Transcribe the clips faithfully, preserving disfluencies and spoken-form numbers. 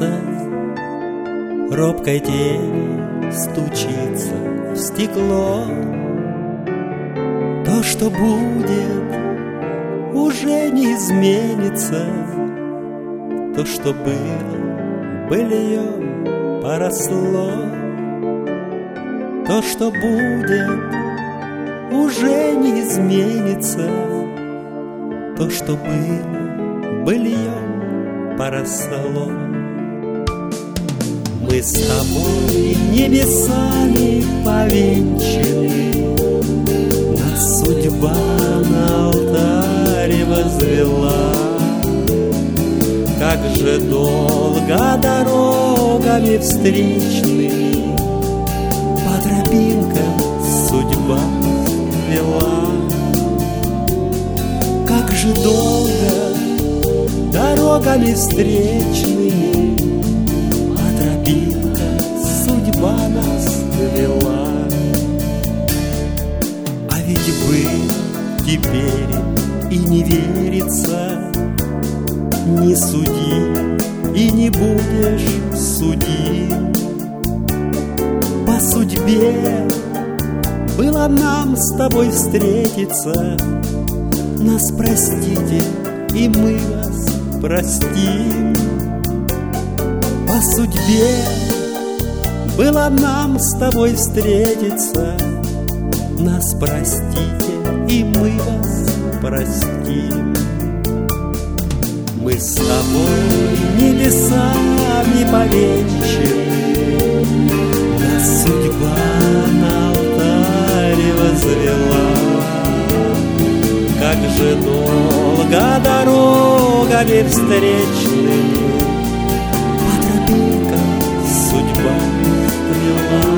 солнце робкой тенью стучится в стекло. То, что будет, уже не изменится. То, что было, быльем поросло. То, что будет, уже не изменится. То, что было, быльем поросло. Мы с тобой небесами повенчаны, нас судьба на алтаре возвела. Как же долго дорогами встречными по тропинкам судьба вела. Как же долго дорогами встречными по тропинкам судьба нас вела. А ведь вы теперь и не верится, не суди и не будешь судим. По судьбе было нам с тобой встретиться. Нас простите, и мы вас простим. По судьбе было нам с тобой встретиться. Нас простите, и мы вас простим. Мы с тобой небесами повенчаны, нас судьба на алтаре возвела. Как же долго дорогами встречными по тропинкам судьба вела.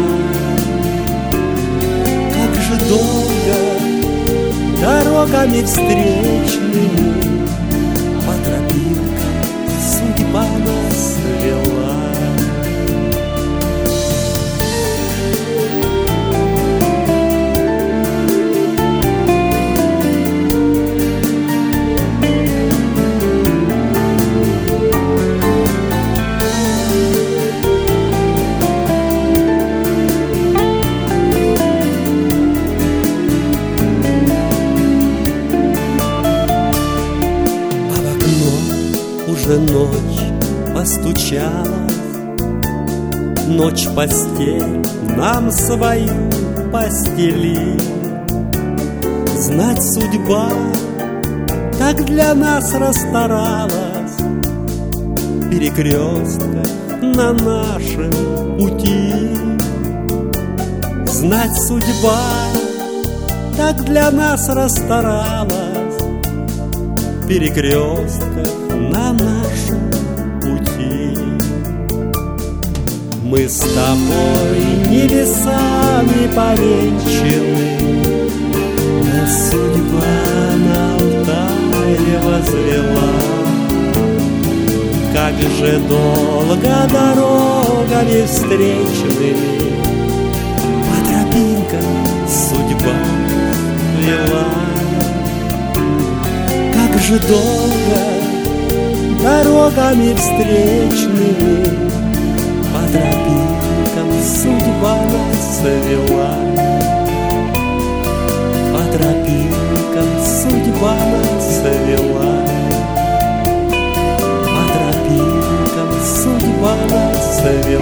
Как же долго дорогами встречными по тропинкам судьба нас вела. Уже ночь постучала, ночь постель нам свою постели. Знать судьба так для нас расстаралась, перекрестках на нашем пути. Знать судьба так для нас расстаралась, перекрестках на нашем пути. Мы с тобой небесами повенчаны, нас судьба на алтаре возвела. Как же долго дорогами встречными по тропинкам судьба вела. Как же долго дорогами встречными по тропинкам судьба нас вела. По тропинкам судьба нас вела. По тропинкам судьба нас вела.